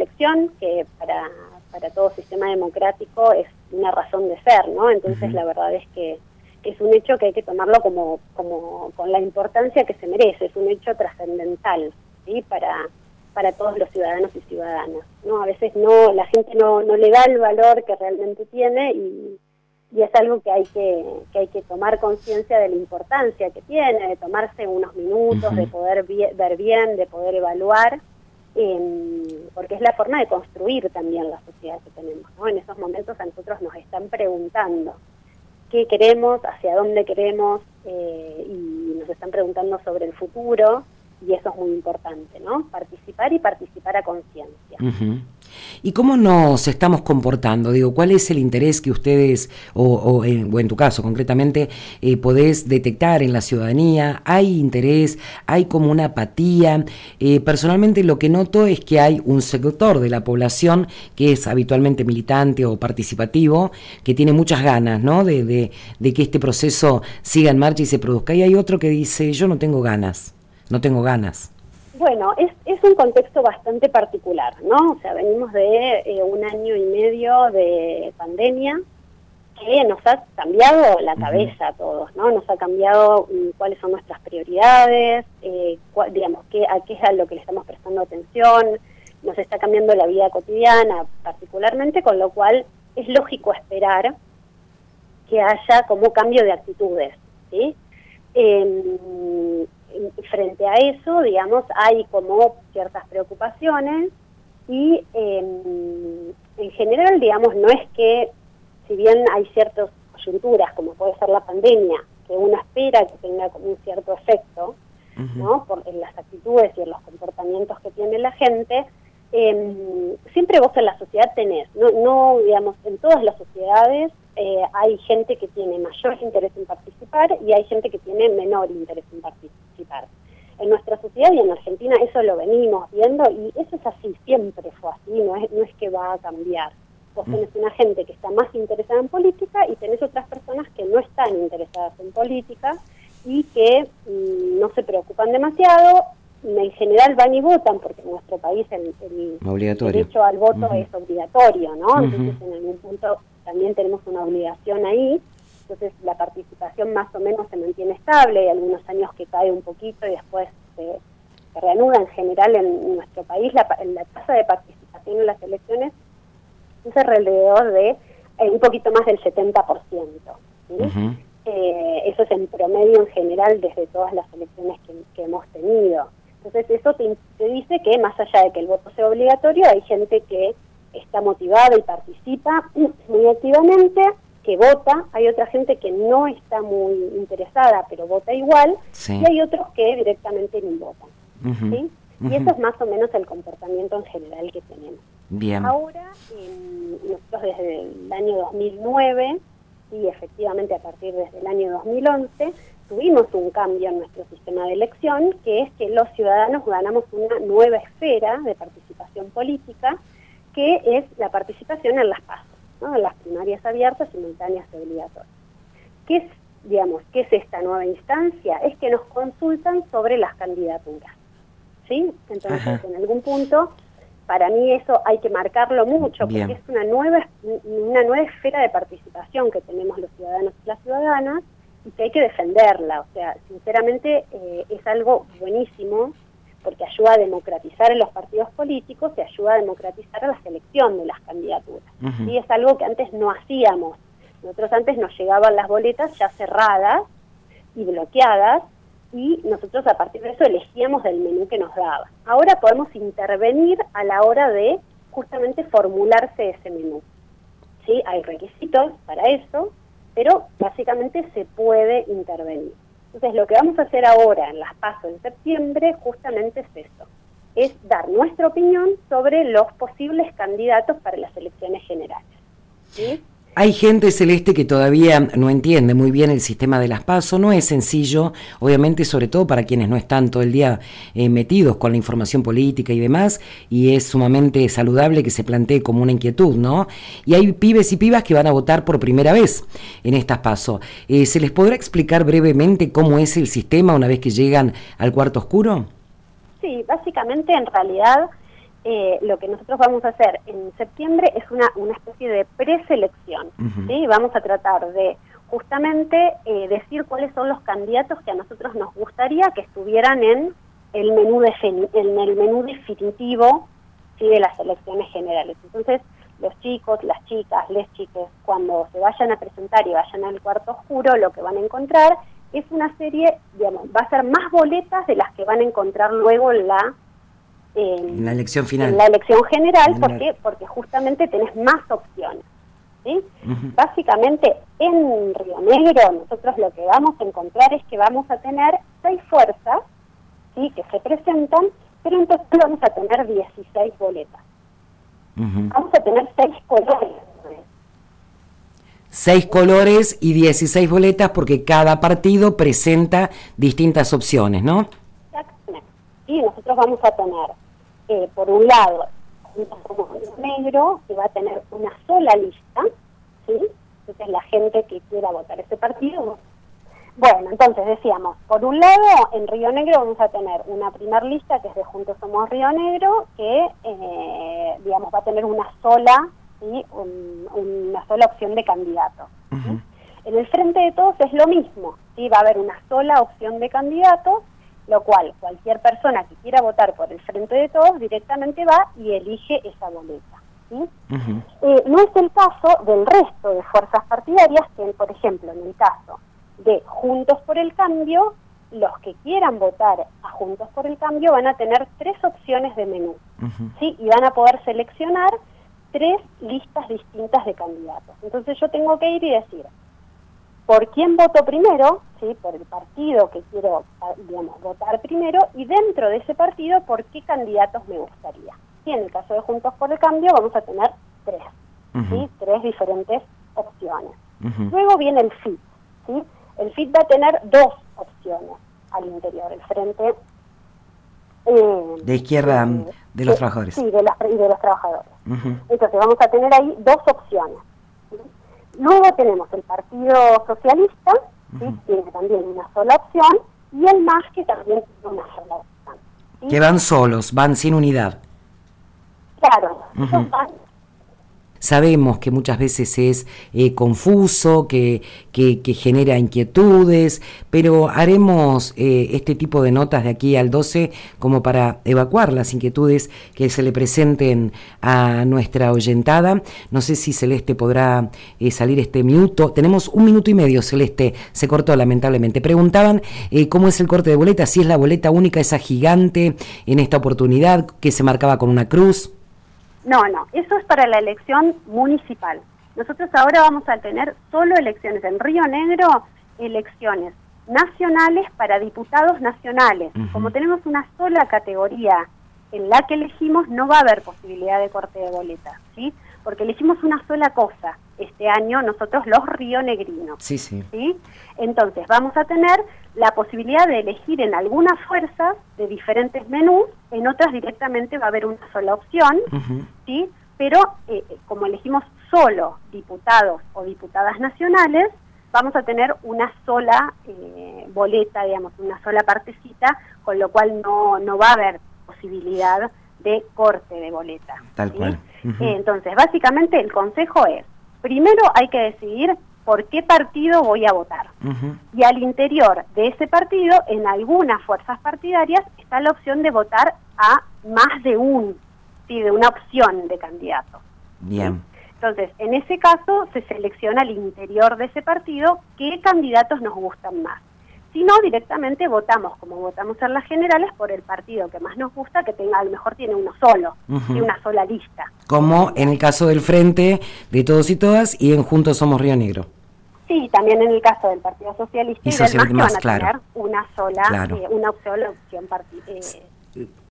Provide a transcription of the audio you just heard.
elección, que para todo sistema democrático es una razón de ser, ¿no? Entonces la verdad es que es un hecho que hay que tomarlo como con la importancia que se merece, es un hecho trascendental, ¿sí? Para todos los ciudadanos y ciudadanas, ¿no? A veces la gente no le da el valor que realmente tiene y es algo que hay que tomar conciencia de la importancia que tiene, de tomarse unos minutos, de poder ver bien, de poder evaluar, porque es la forma de construir también la sociedad que tenemos, ¿no? En esos momentos a nosotros nos están preguntando qué queremos, hacia dónde queremos, y nos están preguntando sobre el futuro, y eso es muy importante, ¿no? Participar y participar a conciencia. ¿Y cómo nos estamos comportando? Digo, ¿cuál es el interés que ustedes, o en tu caso concretamente, podés detectar en la ciudadanía? ¿Hay interés? ¿Hay como una apatía? Personalmente lo que noto es que hay un sector de la población que es habitualmente militante o participativo, que tiene muchas ganas, ¿no? de que este proceso siga en marcha y se produzca. Y hay otro que dice, yo no tengo ganas. Bueno, es un contexto bastante particular, ¿no? O sea, venimos de 1 año y medio de pandemia que nos ha cambiado la cabeza a todos, ¿no? Nos ha cambiado cuáles son nuestras prioridades, digamos, a qué es a lo que le estamos prestando atención, nos está cambiando la vida cotidiana particularmente, con lo cual es lógico esperar que haya como cambio de actitudes, ¿sí? Frente a eso, digamos, hay como ciertas preocupaciones y en general, digamos, no es que, si bien hay ciertas coyunturas, como puede ser la pandemia, que uno espera que tenga como un cierto efecto, ¿no? En las actitudes y en los comportamientos que tiene la gente, siempre vos en la sociedad tenés, no digamos, en todas las sociedades hay gente que tiene mayor interés en participar y hay gente que tiene menor interés en participar. En nuestra sociedad y en Argentina eso lo venimos viendo y eso es así, siempre fue así, no es que va a cambiar. Vos tenés una gente que está más interesada en política y tenés otras personas que no están interesadas en política y que no se preocupan demasiado, en general van y votan, porque en nuestro país el derecho al voto es obligatorio, ¿no? Entonces en algún punto también tenemos una obligación ahí, entonces la participación más o menos se mantiene estable, hay algunos años que cae un poquito y después se reanuda. En general en nuestro país la tasa de participación en las elecciones es alrededor de un poquito más del 70%, ¿sí? Eso es en promedio en general desde todas las elecciones que hemos tenido. Entonces eso te dice que más allá de que el voto sea obligatorio, hay gente que está motivada y participa muy activamente, que vota, hay otra gente que no está muy interesada, pero vota igual, y hay otros que directamente ni votan, ¿sí? Y eso es más o menos el comportamiento en general que tenemos. Bien. Ahora, nosotros desde el año 2009, y efectivamente a partir desde el año 2011, tuvimos un cambio en nuestro sistema de elección, que es que los ciudadanos ganamos una nueva esfera de participación política, que es la participación en las PASO, ¿no? En las primarias abiertas, simultáneas y obligatorias. ¿Qué es esta nueva instancia? Es que nos consultan sobre las candidaturas, ¿sí? Entonces, en algún punto, para mí eso hay que marcarlo mucho, porque es una nueva esfera de participación que tenemos los ciudadanos y las ciudadanas, y que hay que defenderla. O sea, sinceramente es algo buenísimo, porque ayuda a democratizar en los partidos políticos y ayuda a democratizar a la selección de las candidaturas. Y es algo que antes no hacíamos. Nosotros antes nos llegaban las boletas ya cerradas y bloqueadas, y nosotros a partir de eso elegíamos del menú que nos daba. Ahora podemos intervenir a la hora de justamente formularse ese menú. ¿Sí? Hay requisitos para eso, pero básicamente se puede intervenir. Entonces lo que vamos a hacer ahora en las PASO en septiembre justamente es eso, es dar nuestra opinión sobre los posibles candidatos para las elecciones generales, ¿sí? Hay gente, Celeste, que todavía no entiende muy bien el sistema de las PASO. No es sencillo, obviamente, sobre todo para quienes no están todo el día metidos con la información política y demás, y es sumamente saludable que se plantee como una inquietud, ¿no? Y hay pibes y pibas que van a votar por primera vez en estas PASO. ¿Se les podrá explicar brevemente cómo es el sistema una vez que llegan al cuarto oscuro? Sí, básicamente, en realidad, lo que nosotros vamos a hacer en septiembre es una especie de preselección, ¿sí? Vamos a tratar de justamente decir cuáles son los candidatos que a nosotros nos gustaría que estuvieran en el menú definitivo, ¿sí? De las elecciones generales. Entonces, los chicos, las chicas, les chiques, cuando se vayan a presentar y vayan al cuarto oscuro, lo que van a encontrar es una serie, digamos, va a ser más boletas de las que van a encontrar luego en la elección final. En la elección general, porque justamente tenés más opciones, ¿sí? Básicamente, en Río Negro, nosotros lo que vamos a encontrar es que vamos a tener 6 fuerzas, ¿sí? Que se presentan, pero entonces vamos a tener 16 boletas. Vamos a tener 6 colores. 6 colores y 16 boletas porque cada partido presenta distintas opciones, ¿no? Exactamente. Y nosotros vamos a tener, por un lado, Juntos Somos Río Negro, que va a tener una sola lista, ¿sí? Entonces la gente que quiera votar ese partido. Bueno, entonces decíamos, por un lado, en Río Negro vamos a tener una primer lista que es de Juntos Somos Río Negro, que, digamos, va a tener una sola, ¿sí? Una sola opción de candidato. ¿Sí? En el Frente de Todos es lo mismo, ¿sí? Va a haber una sola opción de candidato, lo cual cualquier persona que quiera votar por el Frente de Todos directamente va y elige esa boleta. ¿Sí? No es el caso del resto de fuerzas partidarias, que por ejemplo en el caso de Juntos por el Cambio, los que quieran votar a Juntos por el Cambio van a tener 3 opciones de menú, ¿sí? Y van a poder seleccionar 3 listas distintas de candidatos. Entonces yo tengo que ir y decir, ¿por quién voto primero? ¿Sí? Por el partido que quiero, digamos, votar primero, y dentro de ese partido, ¿por qué candidatos me gustaría? Y en el caso de Juntos por el Cambio vamos a tener 3, ¿sí? 3 diferentes opciones. Luego viene el FIT, ¿sí? El FIT va a tener 2 opciones al interior, el frente de izquierda de los trabajadores. Sí, de los trabajadores. Entonces vamos a tener ahí 2 opciones. ¿Sí? Luego tenemos el Partido Socialista, ¿sí? Tiene también una sola opción, y el MAS, que también tiene una sola opción. ¿Sí? Que van solos, van sin unidad. Claro, ellos van. Sabemos que muchas veces es confuso, que genera inquietudes, pero haremos este tipo de notas de aquí al 12 como para evacuar las inquietudes que se le presenten a nuestra oyentada. No sé si Celeste podrá salir este minuto. Tenemos 1 minuto y medio, Celeste, se cortó lamentablemente. Preguntaban cómo es el corte de boleta, si es la boleta única, esa gigante en esta oportunidad que se marcaba con una cruz. No, eso es para la elección municipal. Nosotros ahora vamos a tener solo elecciones en Río Negro, elecciones nacionales para diputados nacionales. Como tenemos una sola categoría en la que elegimos, no va a haber posibilidad de corte de boleta, ¿sí? Porque elegimos una sola cosa este año nosotros los rionegrinos. Sí. Entonces vamos a tener la posibilidad de elegir en algunas fuerzas de diferentes menús, en otras directamente va a haber una sola opción, ¿sí? Pero como elegimos solo diputados o diputadas nacionales, vamos a tener una sola boleta, digamos, una sola partecita, con lo cual no va a haber posibilidad de corte de boleta. Tal cual. Entonces, básicamente el consejo es, primero hay que decidir por qué partido voy a votar. Y al interior de ese partido, en algunas fuerzas partidarias, está la opción de votar a más de de una opción de candidato. Bien. ¿Sí? Entonces, en ese caso, se selecciona al interior de ese partido qué candidatos nos gustan más. Si no, directamente votamos, como votamos en las generales, por el partido que más nos gusta, que a lo mejor tiene uno solo, y una sola lista. Como en el caso del Frente de Todos y Todas y en Juntos Somos Río Negro. Sí, también en el caso del Partido Socialista y del MAS, que van a tener una sola, una sola opción